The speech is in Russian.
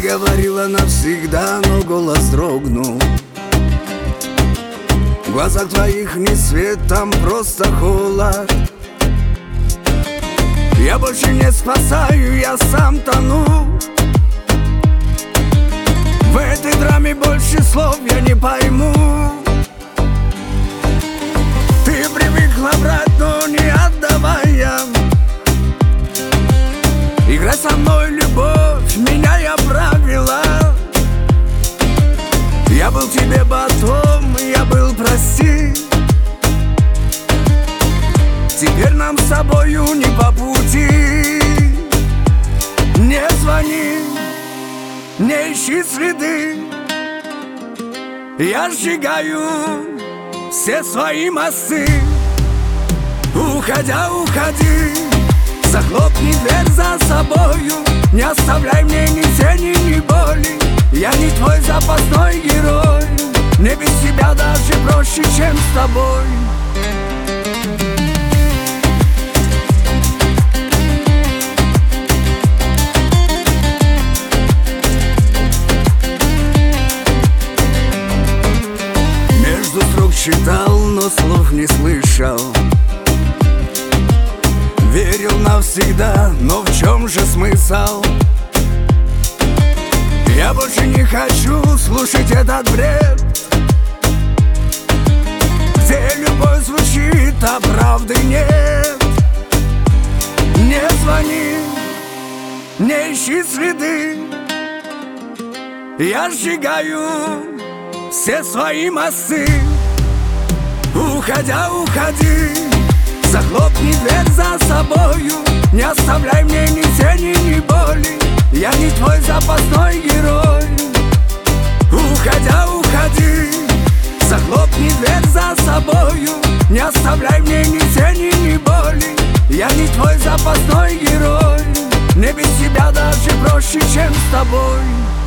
говорила навсегда, но голос дрогнул. В глазах твоих ни свет, там просто холод. Я больше не спасаю, я сам тону. В этой драме больше слов я не пойму. Ты привыкла брать, но не отдавая. Играй со мной, любовь, меняя правила. Я был тебе батом, я был, прости. Теперь нам с тобою не по пути. Не звони, не ищи следы. Я сжигаю все свои мосты. Уходя, уходи, захлопни дверь за собою. Не оставляй мне ни тени, ни боли. Я не твой запасной герой. Мне без тебя даже проще, чем с тобой. Между строк читал, но слов не слышал. Верил навсегда, но в чем же смысл? Я больше не хочу слушать этот бред, где любовь звучит, а правды нет. Не звони, не ищи следы. Я сжигаю все свои мосты. Уходя, уходи, захлопни дверь за собою. Не оставляй мне ни тени, ни боли. Я не твой запасной герой. Уходя, уходи, захлопни дверь за собою. Не оставляй мне ни тени, ни боли. Я не твой запасной герой. Мне без тебя даже проще, чем с тобой.